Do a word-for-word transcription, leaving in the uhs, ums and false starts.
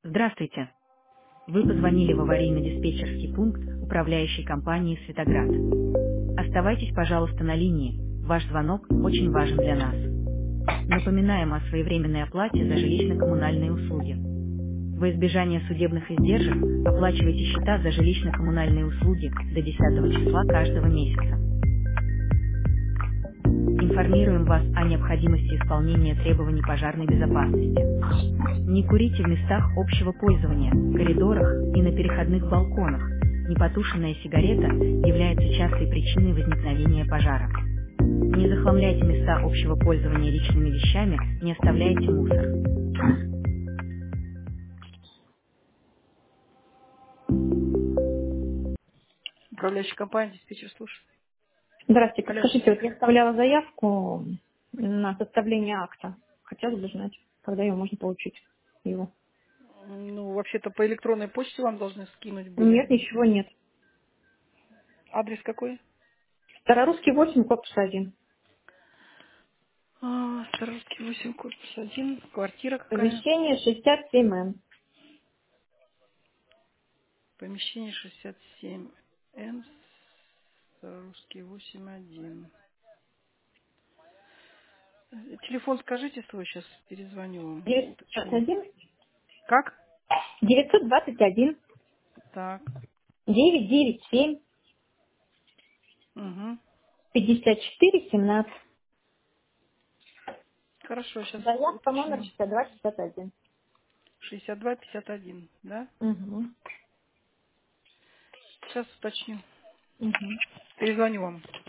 Здравствуйте. Вы позвонили в аварийно-диспетчерский пункт управляющей компании «Светоград». Оставайтесь, пожалуйста, на линии. Ваш звонок очень важен для нас. Напоминаем о своевременной оплате за жилищно-коммунальные услуги. Во избежание судебных издержек оплачивайте счета за жилищно-коммунальные услуги до десятого числа каждого месяца. Информируем вас о необходимости исполнения требований пожарной безопасности. Не курите в местах общего пользования, коридорах и на переходных балконах. Непотушенная сигарета является частой причиной возникновения пожара. Не захламляйте места общего пользования личными вещами, не оставляйте мусор. Управляющая компания, диспетчер, слушай. Здравствуйте. Алло. Подскажите, вот я оставляла заявку на составление акта. Хотела бы знать, когда ее можно получить, его. Ну, вообще-то по электронной почте вам должны скинуть были. Нет, ничего нет. Адрес какой? Старорусский восемь, корпус один. А, Старорусский восемь, корпус один. Квартира какая? Помещение шестьдесят семь М. Помещение шестьдесят семь Н. Старорусский восемь один. Телефон скажите свой, сейчас перезвоню вам, уточню. девятьсот двадцать один, Как? девятьсот двадцать один, Так. девятьсот девяносто семь, Угу. пятьдесят четыре семнадцать. Хорошо, сейчас Заявка номер уточню. шестьдесят два пятьдесят один. шестьдесят два пятьдесят один, да? Угу. Сейчас уточню. Угу. Перезвоню вам.